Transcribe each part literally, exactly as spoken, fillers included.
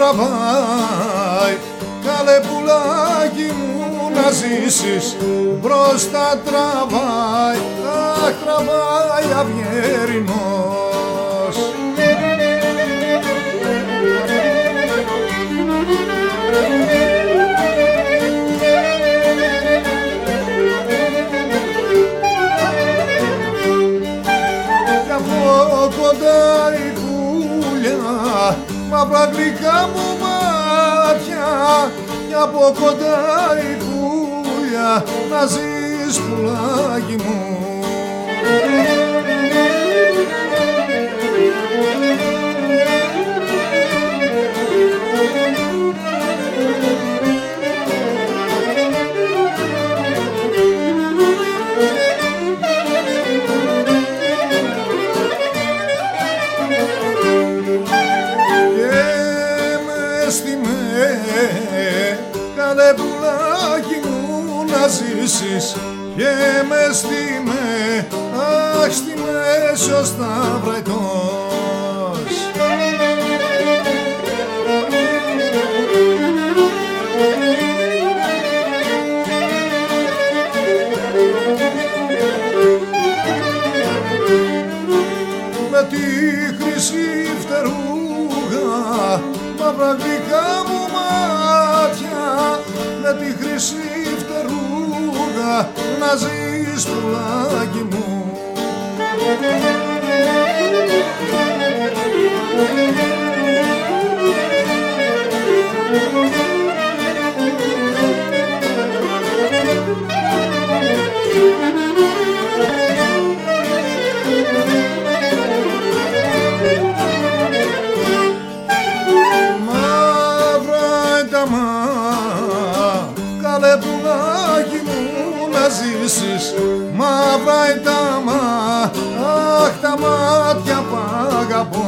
τραβάει, καλέ πουλάκι μου να ζήσεις, μπροστά τραβάει, αχ τραβάει αυγερινός. Κι από κοντά η πουλιά, μαύρα γλυκά μου μάτια, κι από κοντά η πουλιά, να ζεις πουλάκι μου. Καλέ πουλάκι μου να ζήσεις και με στη με, αχ στη μέση ο Σταυραιτός. Με τη χρυσή φτερούγα, μαύρα γλυκά μου μάτια, με τη χρυσή φτερούγα, να ζεις πουλάκι μου. Καλέ πουλάκι μου να ζήσεις, μαύρα τα μα, αχ τα μάτια π' αγαπώ.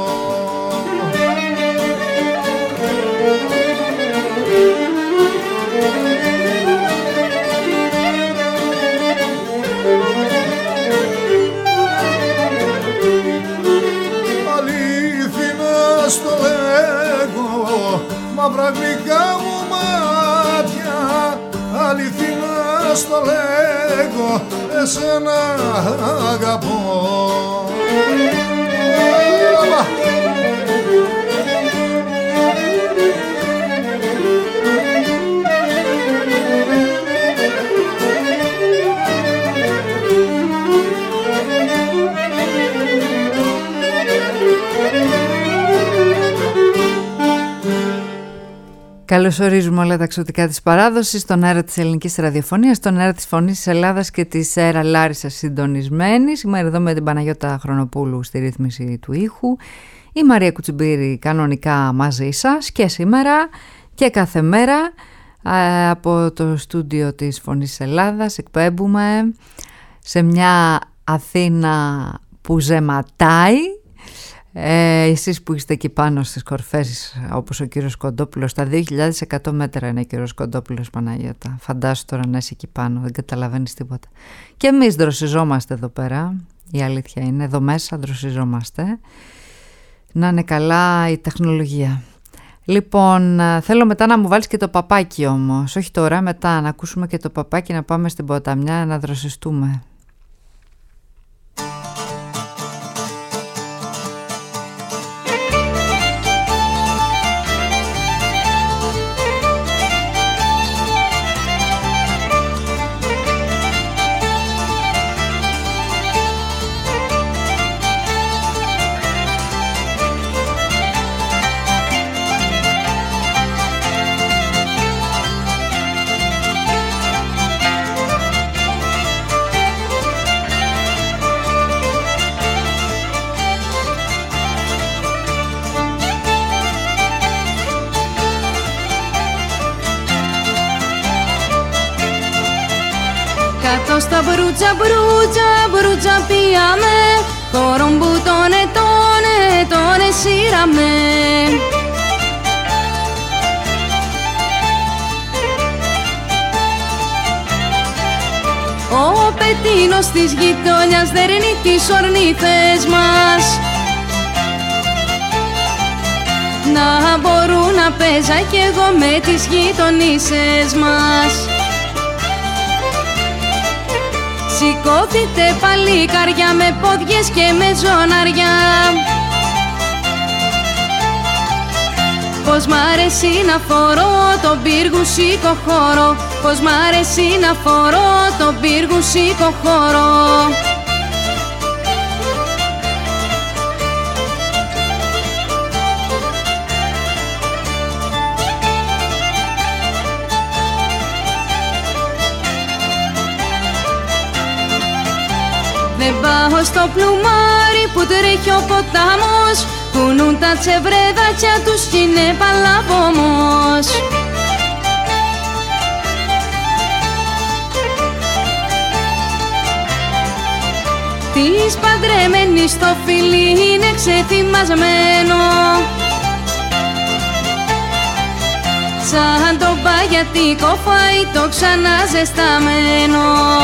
Αλήθινα στο λέγω, μαύρα γλυκά μου μάτια, αληθινά στο λέγω, εσένα αγαπώ. Καλωσορίζουμε όλα τα εξωτικά της παράδοσης, στον αέρα της ελληνικής ραδιοφωνίας, στον αέρα της φωνής της Ελλάδας και της ΕΡΑ Λάρισας συντονισμένη. Σήμερα εδώ με την Παναγιώτα Χρονοπούλου στη ρύθμιση του ήχου. Η Μαρία Κουτσιμπήρη κανονικά μαζί σας και σήμερα και κάθε μέρα από το στούντιο της Φωνής της Ελλάδας. Εκπέμπουμε σε μια Αθήνα που ζεματάει. Ε, εσείς που είστε εκεί πάνω στις κορφές, όπως ο κύριος Κοντόπουλος, στα δύο χιλιάδες εκατό μέτρα είναι ο κύριος Κοντόπουλος, Παναγιώτα. Φαντάσου τώρα να είσαι εκεί πάνω, δεν καταλαβαίνεις τίποτα. Και εμείς δροσιζόμαστε εδώ πέρα, η αλήθεια είναι, εδώ μέσα δροσιζόμαστε. Να είναι καλά η τεχνολογία. Λοιπόν, θέλω μετά να μου βάλεις και το παπάκι όμως, όχι τώρα, μετά να ακούσουμε και το παπάκι, να πάμε στην ποταμιά να δροσιστούμε. Κάτω στα μπρούτσα, μπρούτσα, μπρούτσα πήγαμε, χωρών που τόνε, τόνε, τόνε σύραμε. Ο πετίνος της γειτόνιας δέρνει τις ορνήθες μας, να μπορούν παίζα κι εγώ με τις γειτονίσες μας. Σηκώθητε παλικάρια με πόδιες και με ζωναριά. Πως μ' αρέσει να φορώ τον πύργουσικο χώρο, πως μ' αρέσει να φορώ τον πύργουσικο χώρο. Δεν πάω στο πλουμάρι που τρέχει ο ποτάμος, κουνούν τα τσεβρέδακια τους κι είναι παλαβόμος. Της παντρεμένης το φιλί είναι ξεθυμασμένο, σαν το παγιατικό φαΐ το ξαναζεσταμένο.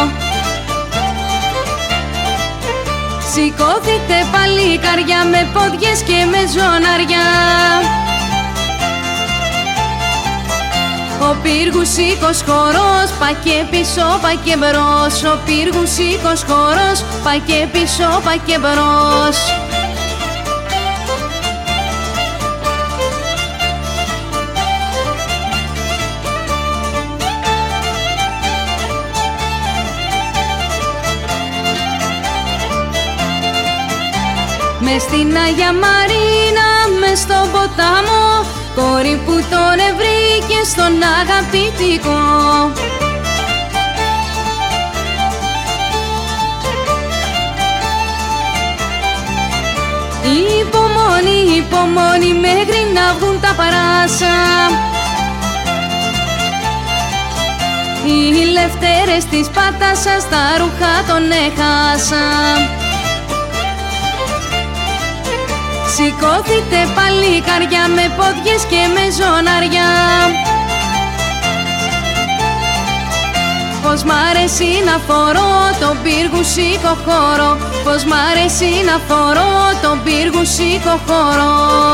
Σηκώθητε παλικάρια με πόδιες και με ζωναριά. Ο πύργουσικος χορός πα και πίσω, πα και μπρος. Ο πύργουσικος χορός πα και πίσω, πα και μπρος. Μες στην Αγία Μαρίνα, μες στον ποτάμο, κόρη που τον ευρήκε στον αγαπητικό. Υπομονή, υπομονή μέχρι να βγουν τα παράσα. Οι λευτέρες της πατάσας τα ρούχα τον έχασα. Σηκώθητε παλικάρια με πόδιες και με ζωναριά. Πως μ' αρέσει να φορώ τον πύργουσικο χώρο, πως μ' αρέσει να φορώ τον πύργουσικο χώρο.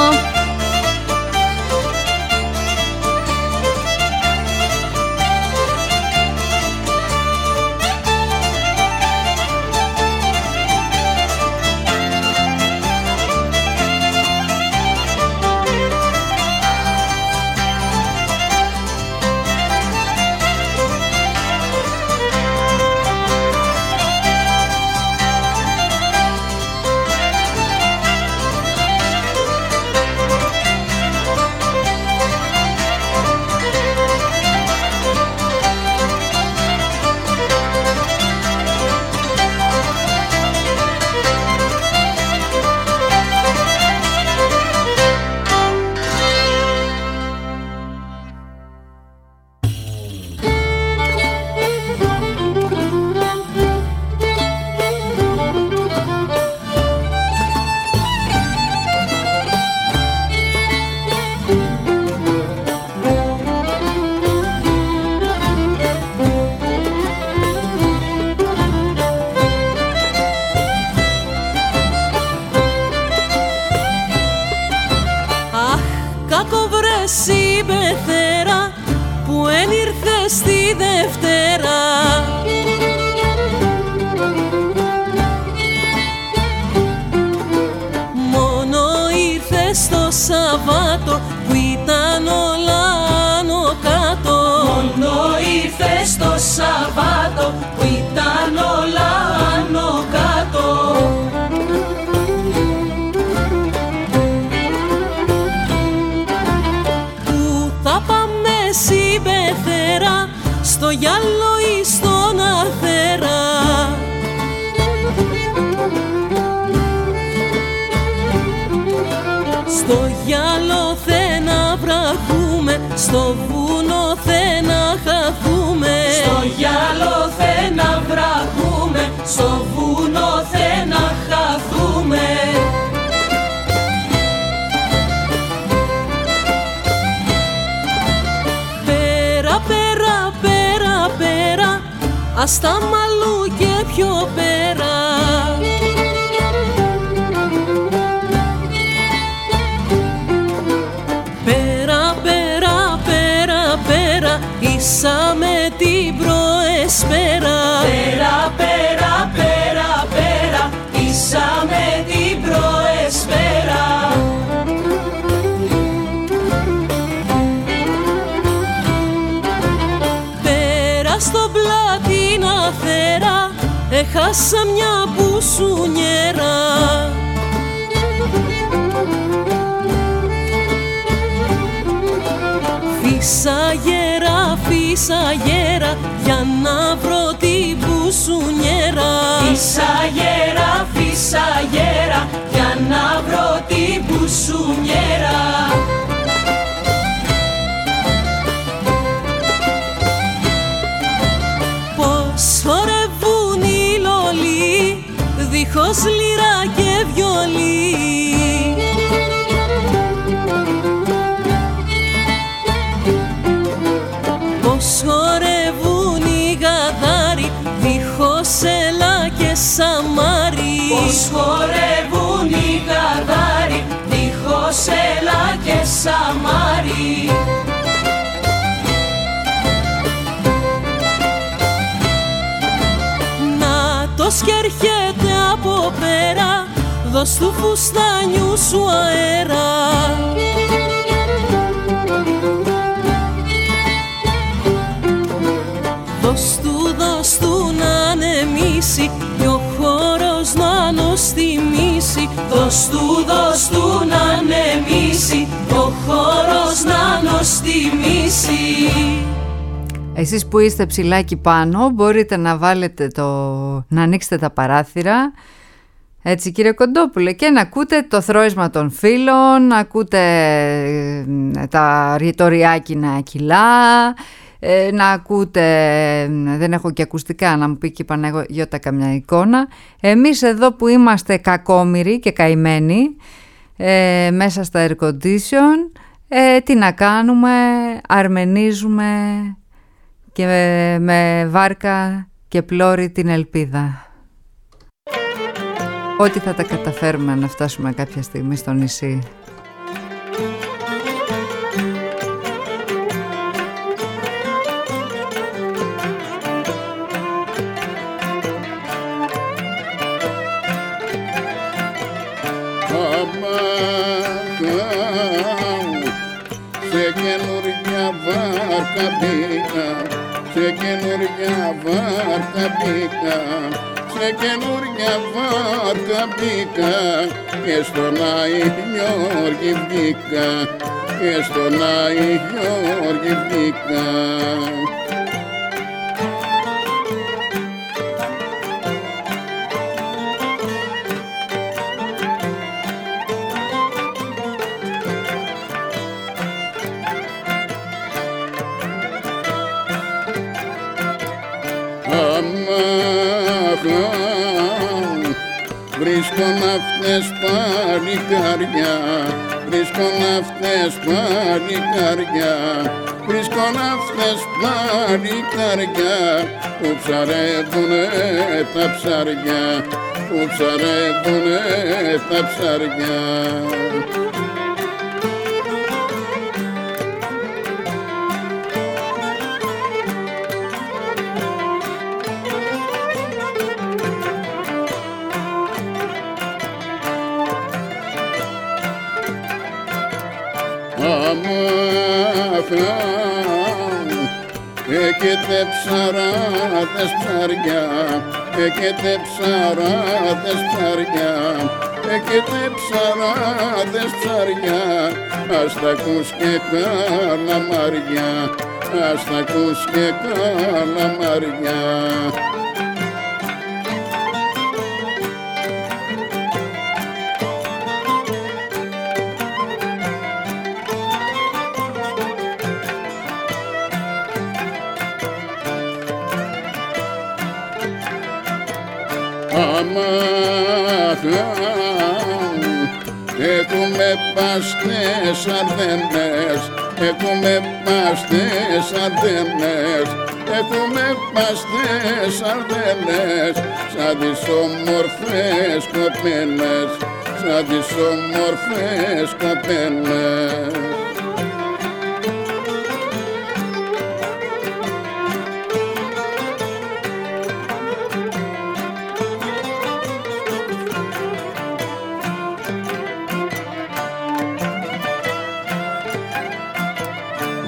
Στο βουνό θε να χαθούμε, στο γυάλο θε να βραχούμε, στο βουνό θε να χαθούμε. Πέρα, πέρα, πέρα, πέρα, ας τα μαλλού και πιο πέρα. Πέρα, φύσαμε την προεσπέρα. Πέρα, πέρα, πέρα, πέρα, ήσαμε την προεσπέρα. Πέρα στο πλατίνα θέρα, έχασα μια μπουσουνιέρα. Φύσα γέρα, φύσα γέρα, για να βρω την μπουσουνιέρα. Φύσα γέρα, φύσα γέρα, για να βρω την μπουσουνιέρα. Πως χορεύουν οι λολοί, δίχως λυρά και βιολί. Πως χορεύουν οι γαδάροι, δίχως έλα και σαμάρι. Πως χορεύουν οι γαδάροι, δίχως έλα και σαμάρι. Νάτος κι έρχεται από πέρα, δώσ' του φουστάνιου σου αέρα. Δώσ' του, δώσ' του να ανεμίσει κι ο χώρος να νοστιμήσει. Δώσ' του, δώσ' του να ανεμίσει, ο χώρος να νοστιμήσει. Εσείς που είστε ψηλάκι πάνω μπορείτε να βάλετε το... να ανοίξετε τα παράθυρα, έτσι κύριε Κοντόπουλε, και να ακούτε το θρώισμα των φύλων, να ακούτε τα ρητοριάκι να κυλά, ε, να ακούτε, δεν έχω και ακουστικά, να μου πει και η Παναγιώτα καμιά εικόνα. Εμείς εδώ που είμαστε κακόμοιροι και καημένοι ε, μέσα στα air condition, ε, τι να κάνουμε, αρμενίζουμε και με, με βάρκα και πλώρη την ελπίδα ότι θα τα καταφέρουμε να φτάσουμε κάποια στιγμή στο νησί. Σε καινούργια βάρκα μπήκα, σε καινούργια βάρκα μπήκα, σε καινούργια βάρκα μπήκα και στον Άη Γιώργη βγήκα, και στον Άη Γιώργη βγήκα. Βρίσκον αυτές παλικάρια, βρίσκον αυτές παλικάρια, βρίσκον αυτές παλικάρια που ψαρεύουνε τα ψάρια, που ψαρεύουνε τα ψάρια. Έχετε ψαράδες ψάρια, έχετε ψαράδες ψάρια, έχετε ψαράδες ψάρια, ας τα ακούς και καλαμάρια, ας τα ακούς και καλαμάρια. Έχουμε παστές αρδένες, έχουμε παστές αρδένες, έχουμε παστές αρδένες, σαν τις όμορφες κοπέλες, σαν τις όμορφες κοπέλες.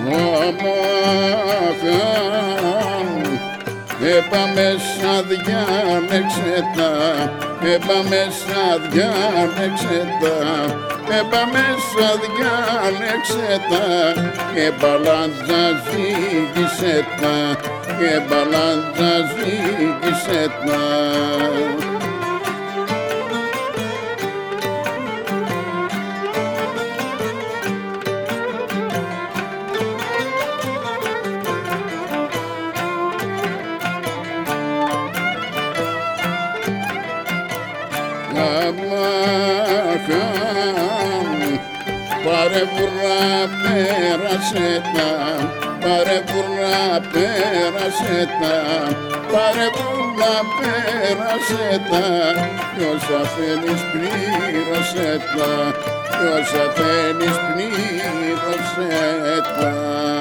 Έπαμε σαν διάλεξε τα, έπαμε σαν διάλεξε τα, έπαμε σαν διάλεξε τα, και μπαλάντζα ζήγησε τα, και μπαλάντζα ζήγησε τα. Πάρε βουρά πέρασε τα, πάρε βουρά πέρασε τα, πάρε βουρά πέρασε τα, κι όσα θέλεις πλήρωσε τα, κι όσα θέλεις πλήρωσε τα.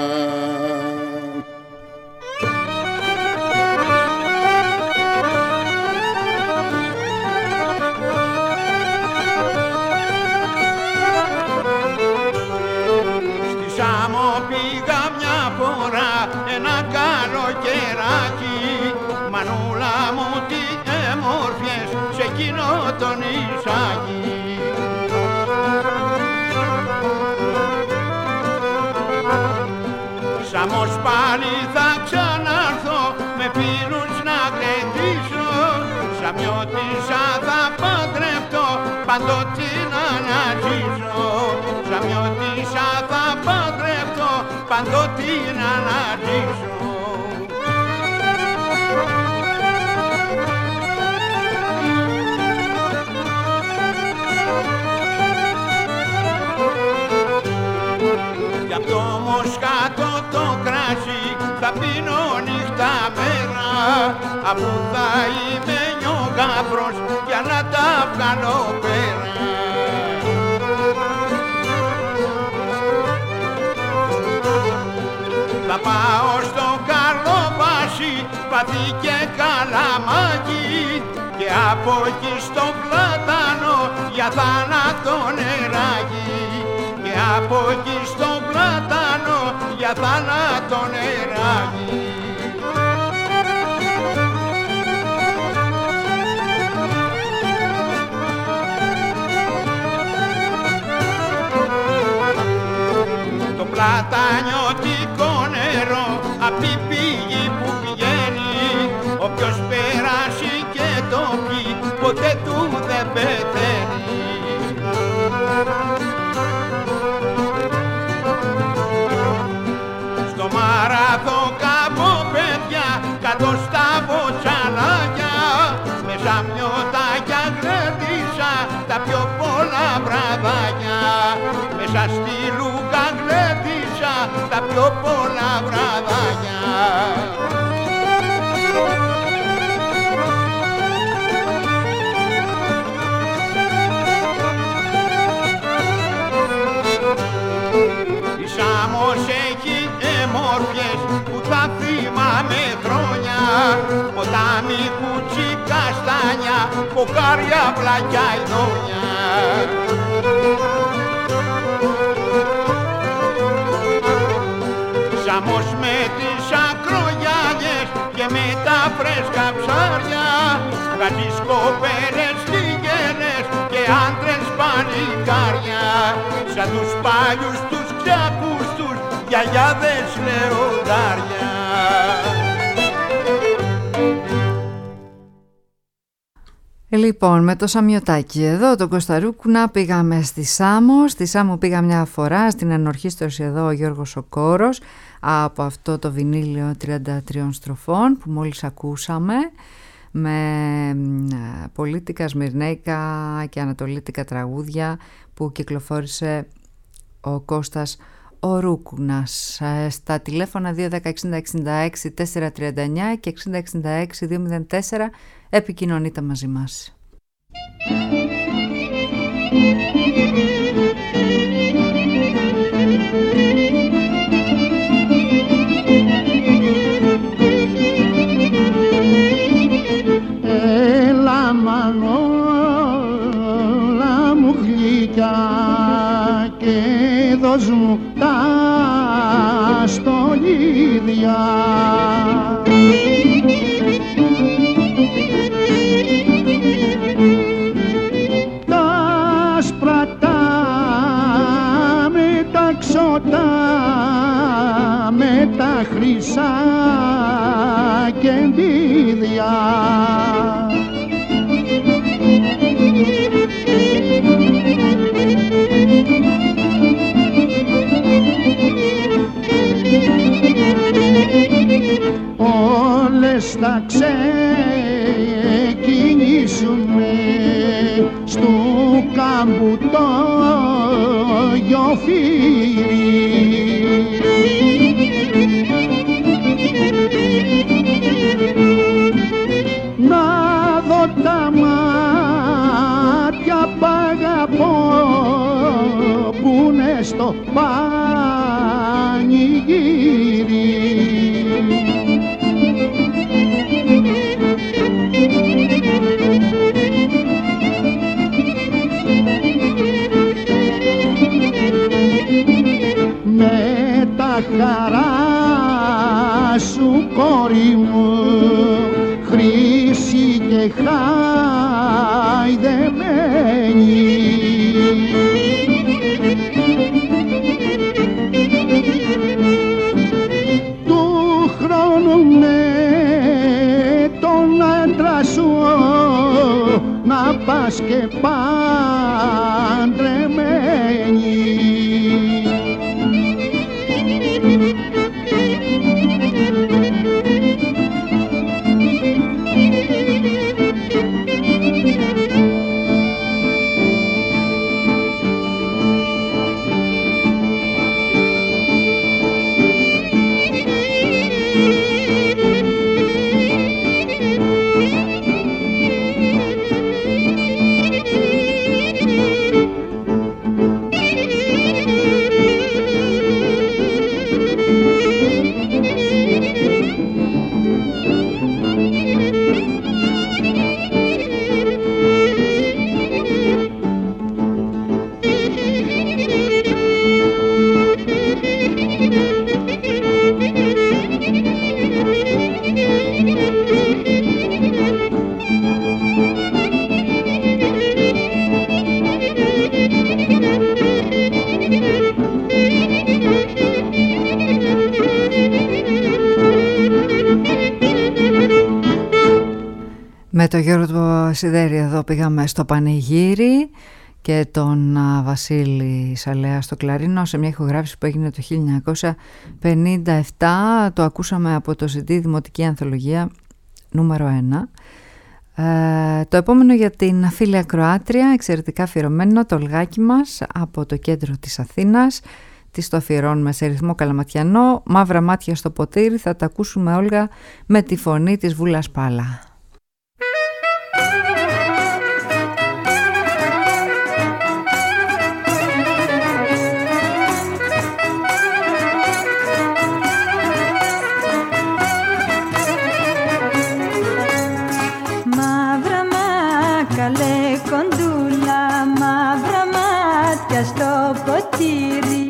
Ένα καλοκαιράκι, μανούλα μου τι έμορφιες σε εκείνο το νησάκι. Σαμός πάλι θα ξανάρθω με φίλους να γλεντήσω, Σαμιώτισσα θα παντρευτώ παντότι να αναζήσω, Σαμιώτισσα θα παντρευτώ παντότι να αναζήσω. Κι απ' το Μοσχάτο το κράσι θα πίνω νύχτα μέρα, αφού θα είμαι νιογάφρος για να τα βγάλω πέρα. Θα πάω στο Καρλοβάσι, Παθή και Καλαμάκι, και από εκεί στο Πλάτανο για θάνατο νεράκι, και από εκεί στο Πλάτανο για θάνατο νεράκι. Το πλατανιώτικο νερό απ' την πηγή που πηγαίνει, όποιος περάσει και το πιει ποτέ του δεν πεθαίνει. Στο Μαραθώ κάπου παιδιά κάτω στα βοτσαλάκια, με σαμιωτάκια γλέντισα τα πιο πολλά βραδάκια, μέσα στη Λούκα γλέντισα τα πιο πολλά βραδάκια. Η Σάμος έχει εμόρφιες που θα θυμάμαι χρόνια, ποτάμι, κουτσί, καστάνια, κοκάρια, πλακιά, ειδόνια. Σάμος με τις ακρογιάδες και με τα φρέσκα ψάρια, βγάζεις κοπέλες λιγένες και άντρες παλικάρια, σαν τους παλιούς τους ξακούς τους γιαγιάδες λεοντάρια. Λοιπόν, με το Σαμιωτάκι εδώ, τον Κωνσταρούκουνα, πήγαμε στη Σάμο. Στη Σάμο πήγα μια φορά, στην ανορχήστρωση εδώ ο Γιώργος ο Κόρος, από αυτό το βινίλιο τριάντα τριών στροφών που μόλις ακούσαμε, με πολίτικα, σμυρνέικα και ανατολίτικα τραγούδια που κυκλοφόρησε ο Κώστας ο Ρούκουνας. Στα τηλέφωνα δύο ένα μηδέν έξι έξι έξι τέσσερα τρία εννιά και έξι έξι έξι δύο μηδέν τέσσερα επικοινωνείτε μαζί μας. Έλα Μανώλα μου γλυκιά και δώσ' κόσμου τα στολίδια. Τα σπρατά με τα ξωτά με τα χρυσά κεντίδια. Όλες θα ξεκινήσουμε στου κάμπου το γιοφύρι. Να δω τα μάτια π' αγαπώ που είναι στο πανηγύρι. Με τα χαρά σου κόρη μου χρήση και χαϊδεμένη. Του χρόνου με τον άντρα σου να πας και παντρεμένη. Με τον Γιώργο Σιδέρη εδώ πήγαμε στο πανηγύρι και τον Βασίλη Σαλέα στο κλαρίνο σε μια ηχογράφηση που έγινε το χίλια εννιακόσια πενήντα επτά. Το ακούσαμε από το σι ντι Δημοτική Ανθολογία νούμερο ένα. Ε, το επόμενο για την φίλη ακροάτρια, εξαιρετικά αφιερωμένο, το Ολγάκι μας από το κέντρο της Αθήνας. Της το αφιερώνουμε σε ρυθμό καλαματιανό. Μαύρα μάτια στο ποτήρι, θα τα ακούσουμε Όλγα με τη φωνή της Βούλας Πάλα. Στο ποτήρι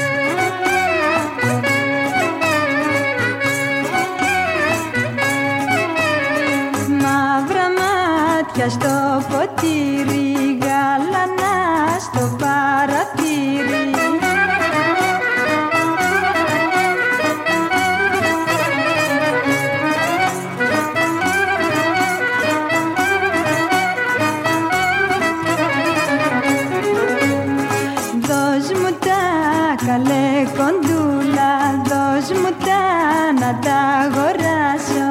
μαύρα μάτια στο ποτήρι, γαλανά στο παρατήρι. Καλέ κοντούλα, δώσ' μου τα να τα αγοράσω.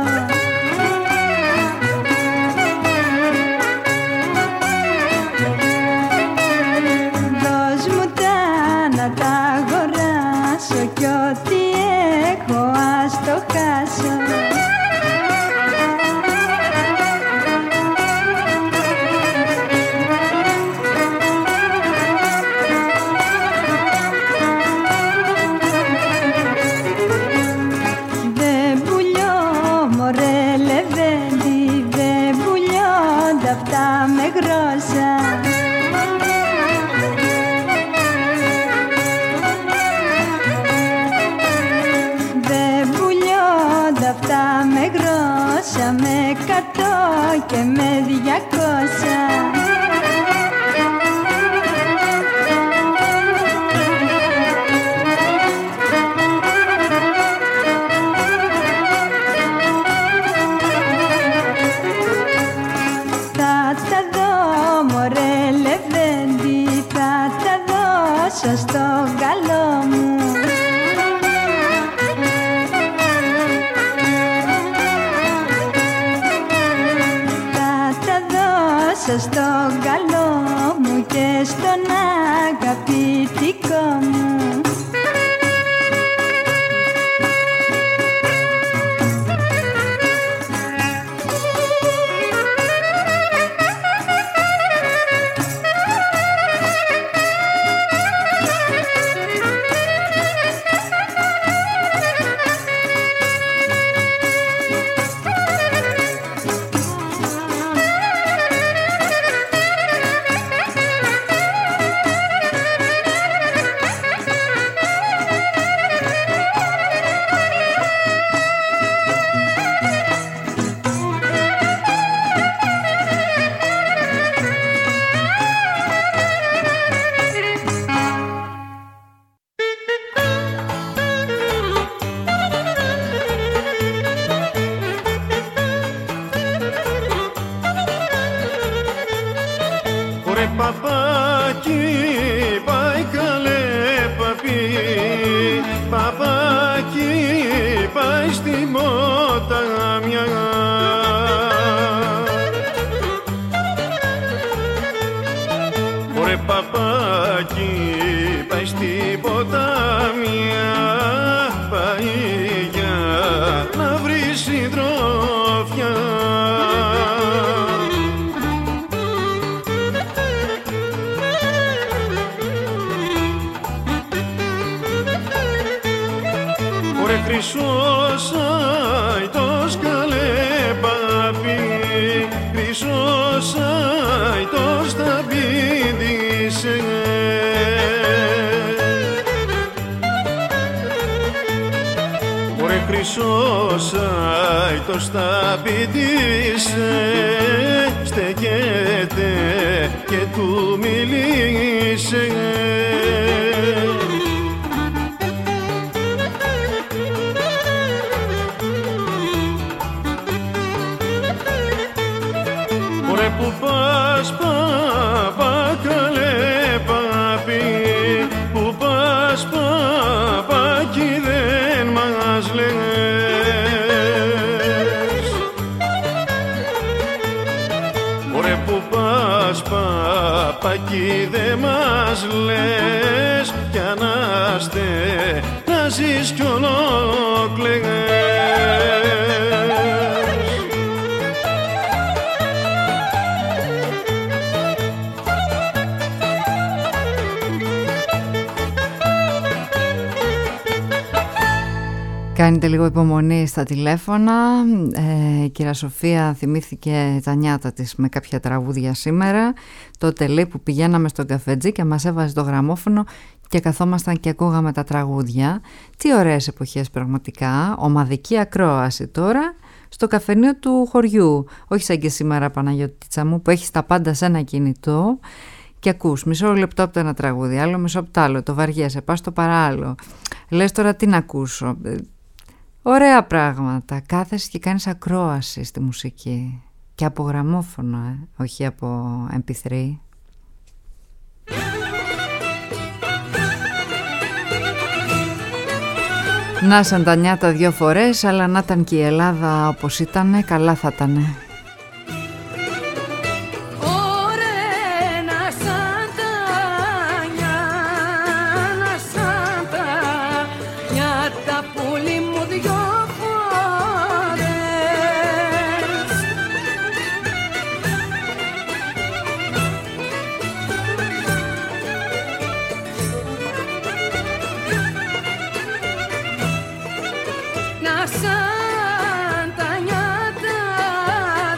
Δώσ' μου τα να τα αγοράσω κι ό,τι έχω ας το χάσω. Μωρέ και με διακόσια. Θα τα δω μωρέ λεβέντη, θα τα δώσω στον καλό μου. Στον καλό μου και στον αγαπητικό μου. Στεκέται και του μιλήσε. Ωραία που πας παπά καλέ παπί, που πας παπάκι δεν μας λες. Παπάκι δε μας λες κι ανάστε να ζεις κι ολόκλεγες. Κάνετε λίγο υπομονή στα τηλέφωνα. Ε, η κυρία Σοφία θυμήθηκε τα νιάτα της με κάποια τραγούδια σήμερα. Τότε λέει που πηγαίναμε στον καφετζή και μας έβαζε το γραμμόφωνο και καθόμασταν και ακούγαμε τα τραγούδια. Τι ωραίες εποχές πραγματικά. Ομαδική ακρόαση τώρα στο καφενείο του χωριού. Όχι σαν και σήμερα, Παναγιώτητσά μου, που έχεις τα πάντα σε ένα κινητό και ακούς μισό λεπτό από το ένα τραγούδι, άλλο μισό από το άλλο, το βαριέσαι, πας στο παράλληλο. Λες τώρα τι να ακούσω. Ωραία πράγματα. Κάθεσαι και κάνεις ακρόαση στη μουσική. Και από γραμμόφωνο, ε, όχι από εμ πι θρι. Να σαν τα νιάτα δύο φορές, αλλά να ήταν και η Ελλάδα όπως ήτανε, καλά θα ήτανε. Σαν τα νιάτα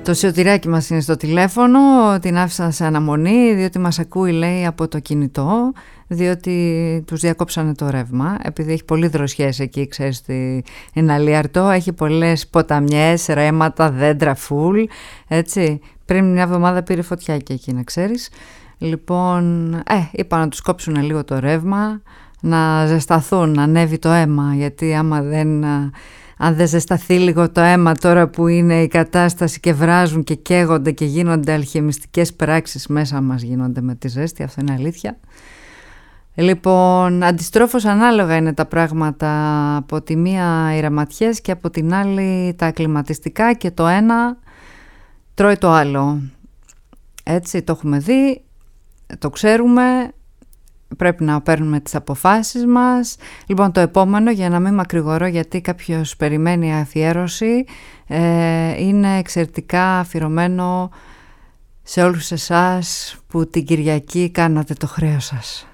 Το Σωτηράκι μας είναι στο τηλέφωνο, την άφησα σε αναμονή διότι μας ακούει, λέει, από το κινητό, διότι τους διακόψανε το ρεύμα, επειδή έχει πολύ δροσιές εκεί, ξέρεις, είναι αλίαρτο, έχει πολλές ποταμιές, ρέματα, δέντρα, φουλ, έτσι. Πριν μια εβδομάδα πήρε φωτιά και εκεί, να ξέρεις. Λοιπόν, ε, είπα να τους κόψουν λίγο το ρεύμα, να ζεσταθούν, να ανέβει το αίμα, γιατί άμα δεν... Αν δεν ζεσταθεί λίγο το αίμα τώρα που είναι η κατάσταση και βράζουν και καίγονται και γίνονται αλχημιστικές πράξεις μέσα μας γίνονται με τη ζέστη, αυτό είναι αλήθεια. Λοιπόν, αντιστρόφως ανάλογα είναι τα πράγματα, από τη μία οι ραματιές και από την άλλη τα ακλιματιστικά και το ένα τρώει το άλλο. Έτσι το έχουμε δει, το ξέρουμε. Πρέπει να παίρνουμε τις αποφάσεις μας. Λοιπόν, το επόμενο, για να μην μακρηγορώ γιατί κάποιος περιμένει αφιέρωση, ε, είναι εξαιρετικά αφιερωμένο σε όλους εσάς που την Κυριακή κάνατε το χρέος σας.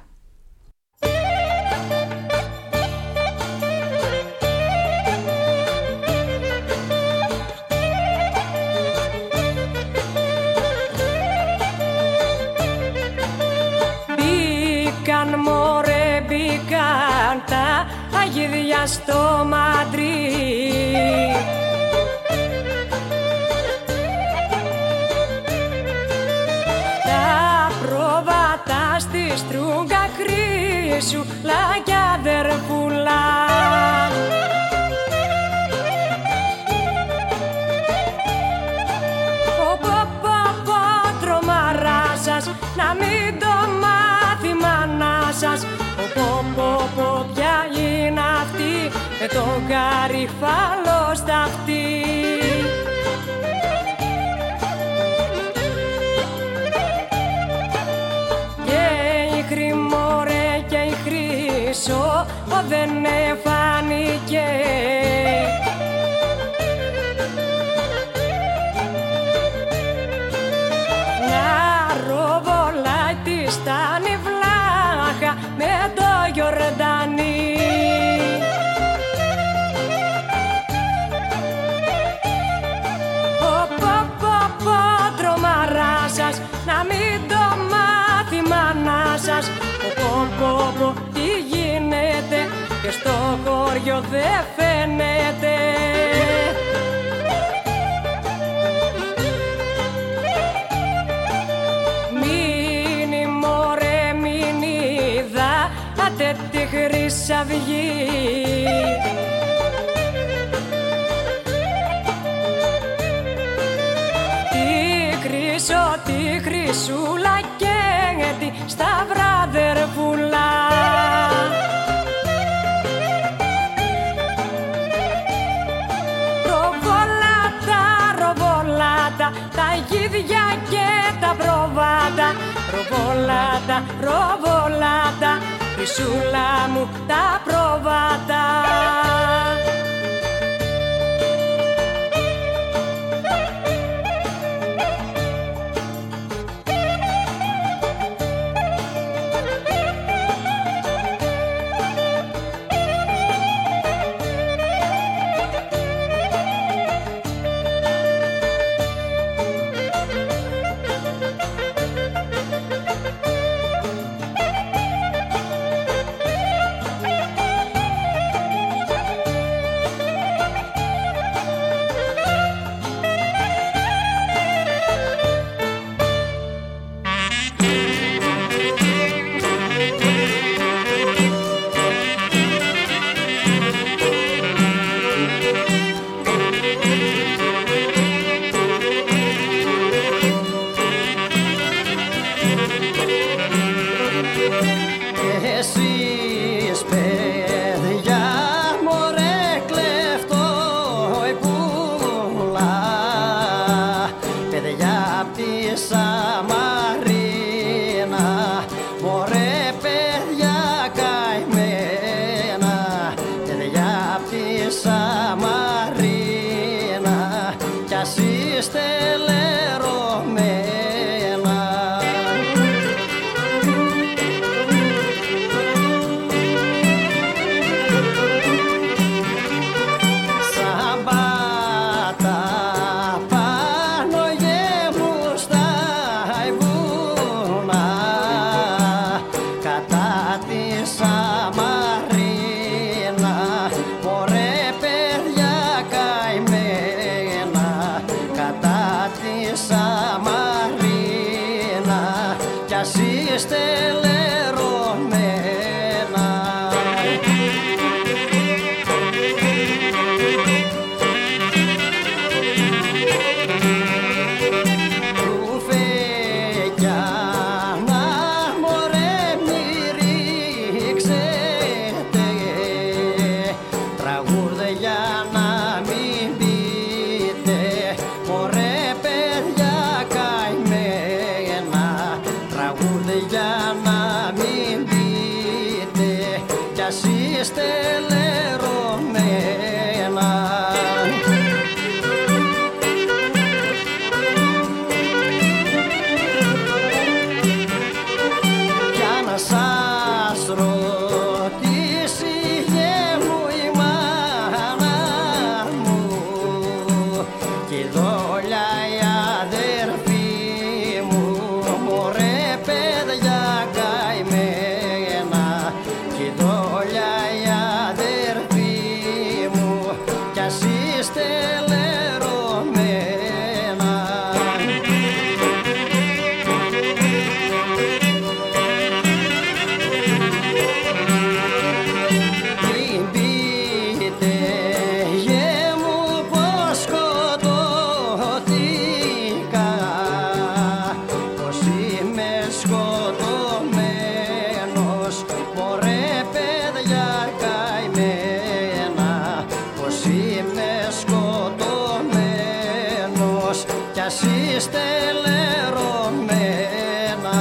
Μωρέ μπήκαν τα αγίδια στο Μαντρί, τα πρόβατα στη στρούγκα χρήσου λαγιά δερβούλα. Ο ποποπο τρομαρά σας να μην το μάθει μάνα σας. Ο ποποπο ποια είναι αυτή με τον καρυφάλο σταυτί. Και η χρημόρε και η χρυσό δεν εφάνηκε. Στάνει βλάχα με το Γιορδάνι. Ο ποποπο τρομαρά σας να μην το μάθει μάνα σας. Ο ποποπο τι γίνεται και στο χωριό δεν φαίνεται. Τη Χρυσαυγή τη χρυσό, τη χρυσούλα και τη σταυρά δερβούλα. Ροβολάτα, ροβολάτα, τα γίδια και τα προβάτα. Ροβολάτα, ροβολάτα, χρυσούλα μου τα προβάτα. εσύ στελερωμένα. Κι αν σας ρωτήσει γε μου η μάνα μου κι η δόλια η αδερφή μου, μωρέ παιδιά καημένα, κι η δόλια η αδερφή μου κι ας είστε λερωμένα. Μην πείτε γε μου πως σκοτώθηκα, πως είμαι σκοτωμένος, μωρέ παιδιά καημένα, πως είμαι σκοτωμένος κι ας είστε λερωμένα.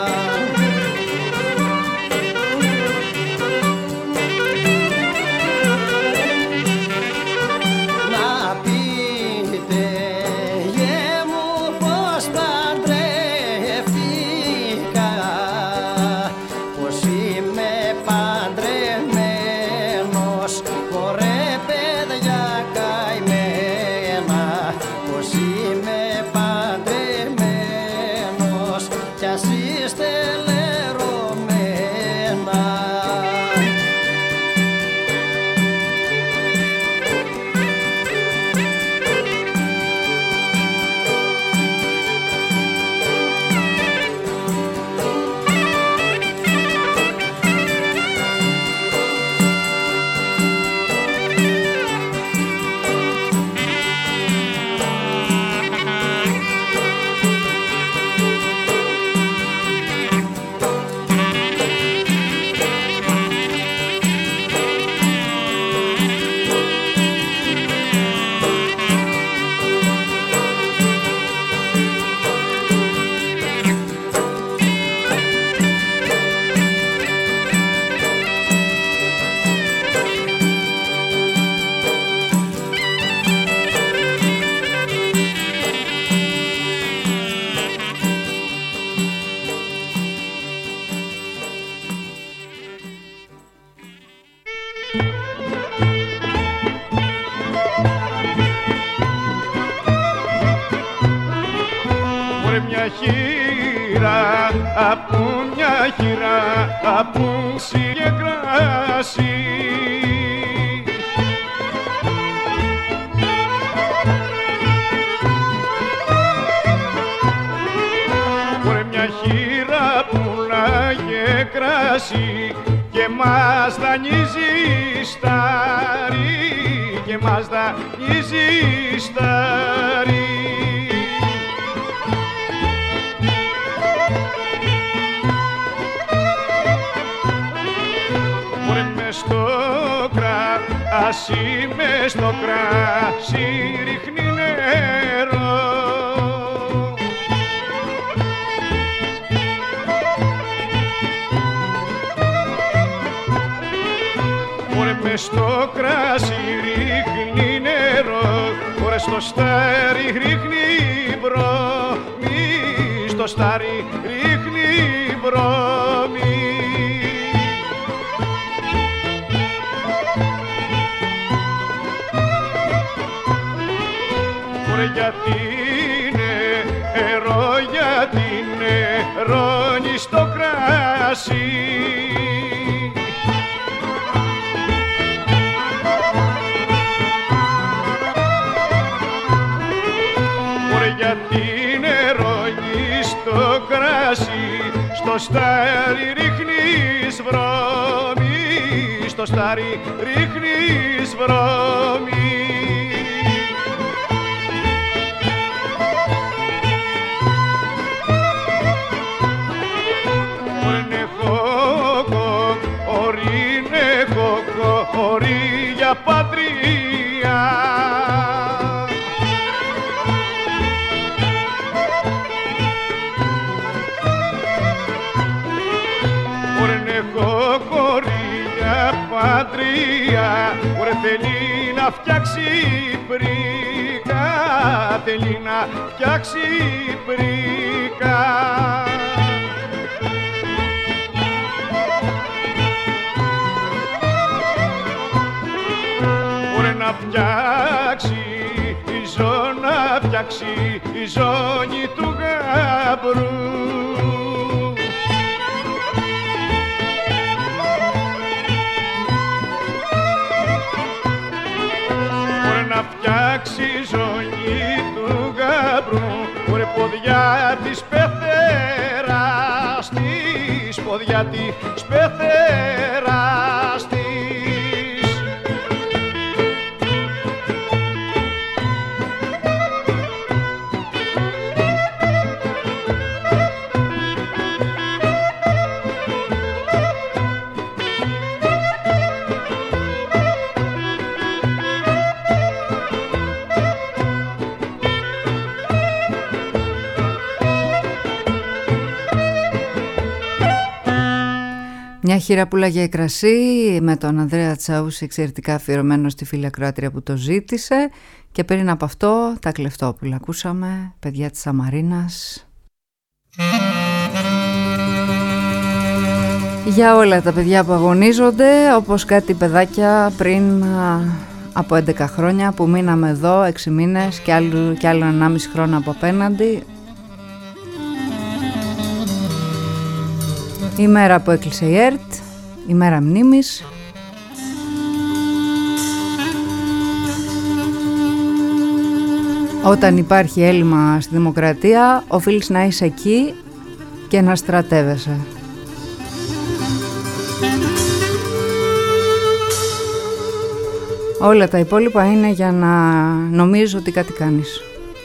Να πείτε γε μου πως παντρεύτηκα, πως είμαι παντρεμένος, μωρέ παιδιά καημένα, πως είμαι παντρεμένος κι ας είστε λερωμένα. Μωρέ μια χείρα, από μια χείρα, από και κράσι. Μωρέ μια χείρα πουλάγε κράσι και μας δανείζει στάρι, και μας δανείζει στάρι. Στο κράσι, μες στο κράσι ρίχνει νερό. Μωρέ μες στο κράσι ρίχνει νερό, μωρέ στο στάρι ρίχνει βρώμη, στο στάρι ρίχνει βρώμη. Γιατί νερό, γιατί νερώνει στο κράσι. Μωρέ γιατί νερώνει στο κράσι, στο στάρι ρίχνεις βρώμη, στο στάρι ρίχνεις βρώμη. Χωρί για πατρία. Μωρέ έχω χωρί για πατρία. λατρεία, ωρε θέλει να φτιάξει πρίκα, θέλει να φτιάξει πρίκα. Ωρε να φτιάξει η ζώνη, να φτιάξει η ζώνη του γαμπρού. Να φτιάξει η ζώνη του γαμπρού, ωρε ποδιά της πεθεράς της, ποδιά της πεθεράς της. Μια χειραπούλα για κρασί με τον Ανδρέα Τσαούση, εξαιρετικά αφιερωμένο στη φίλη ακροάτρια που το ζήτησε. Και πριν από αυτό τα Κλεφτόπουλα ακούσαμε, παιδιά της Σαμαρίνας. Για όλα τα παιδιά που αγωνίζονται, όπως κάτι παιδάκια πριν από έντεκα χρόνια που μείναμε εδώ, έξι μήνες και άλλο, και άλλο ενάμιση χρόνο από απέναντι. Η μέρα που έκλεισε η ΕΡΤ, η μέρα μνήμης. Όταν υπάρχει έλλειμμα στη δημοκρατία, οφείλεις να είσαι εκεί και να στρατεύεσαι. Όλα τα υπόλοιπα είναι για να νομίζεις ότι κάτι κάνεις.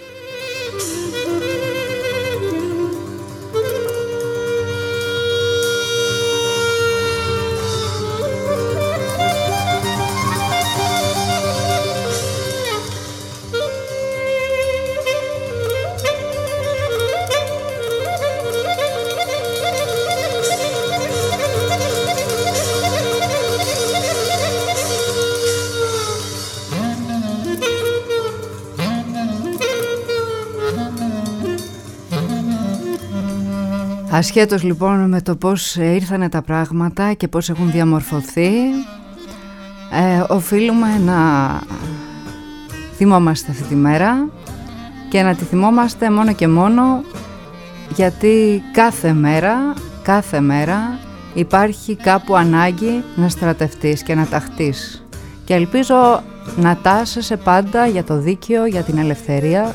Ασχέτως λοιπόν με το πώς ήρθανε τα πράγματα και πώς έχουν διαμορφωθεί, ε, οφείλουμε να θυμόμαστε αυτή τη μέρα και να τη θυμόμαστε μόνο και μόνο γιατί κάθε μέρα, κάθε μέρα υπάρχει κάπου ανάγκη να στρατευτείς και να ταχτείς. Και ελπίζω να τάσσεσαι πάντα για το δίκαιο, για την ελευθερία.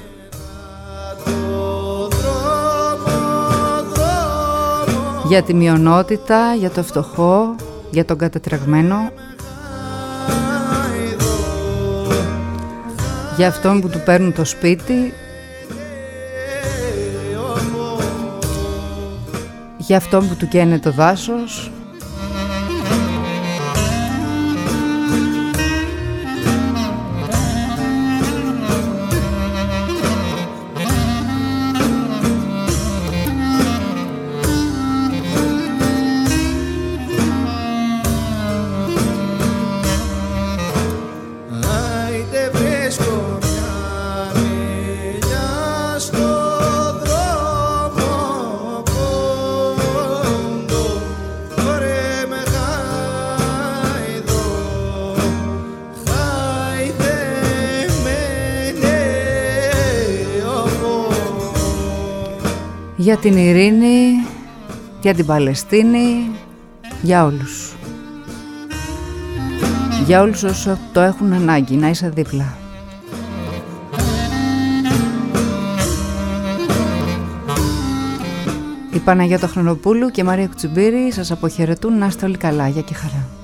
Για τη μειονότητα, για το φτωχό, για τον κατατρεγμένο. Για αυτόν που του παίρνουν το σπίτι. Για αυτόν που του καίνε το δάσος. Για την ειρήνη, για την Παλαιστίνη, για όλους. Για όλους όσους το έχουν ανάγκη, να είσαι δίπλα. Η Παναγιώτα Χρονοπούλου και η Μαρία Κουτσιμπήρη σας αποχαιρετούν. Να είστε όλοι καλά. Γεια και χαρά.